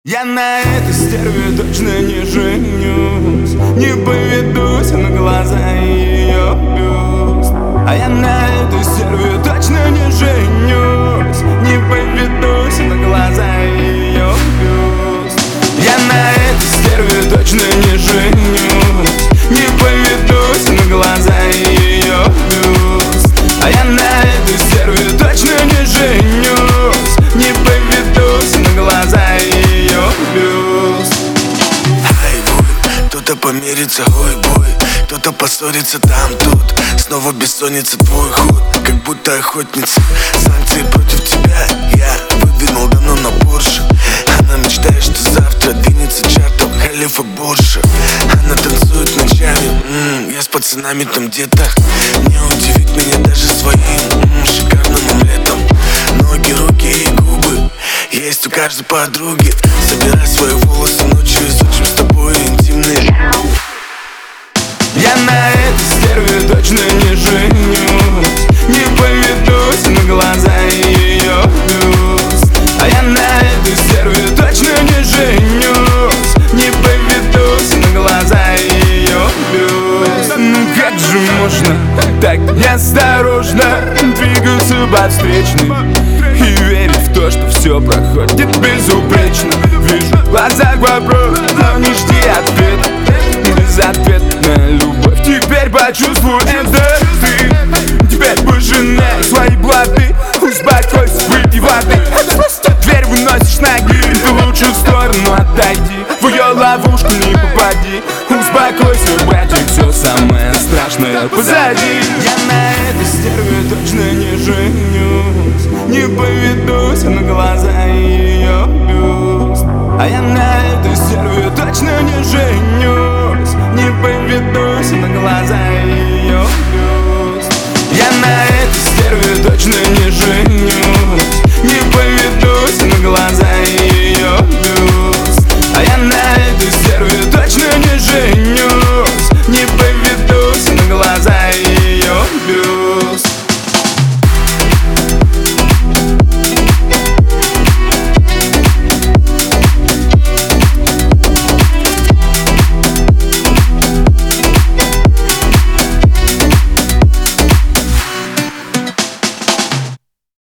Я на этой стерве точно не женюсь, не поведусь на глаза ее бюст. А я на этой стерве точно не женюсь, не поведусь на глаза ее бюст. Я на этой стерве точно не женюсь, не поведусь на глаза ее бюст. А я на этой стерве точно не женюсь, не поведусь на глаза ее бюст. Ай, будет, кто-то помирится, ой, бой, кто-то поссорится там, тут. Снова бессонница, твой ход, как будто охотница. Санкции против тебя я выдвинул давно на Порше. Она мечтает, что завтра двинется чартом Халифа Борша. Она танцует ночами, я с пацанами там где-то. Не удивит меня даже своим шикарным омлетом. Ноги, руки и губы есть у каждой подруги. Собирай свои волосы ночью и изучим с тобой интимные. Я на этой стерве точно не женюсь, не поведусь на глаза ее бюст. А я на этой стерве точно не женюсь, не поведусь на глаза ее бюст. Ну как же можно так неосторожно двигаться по встречной и верить в то, что все проходит безупречно? Вижу в глазах вопрос, но не жди ответа. Безответная любовь, теперь почувствуй это ты. Теперь пожинай свои блаты, успокойся, выпей воды. Дверь выносишь ноги, ты лучше в сторону отойди. В ее ловушку не попади. Успокойся, братик, все самое страшное позади. Я на этой стерве точно не женюсь, не поведусь на глаза ее бюст. А я на этой стерве точно не женюсь, не поведусь на глаза ее бюст. Я на этой стерве точно не женюсь, не поведусь на глаза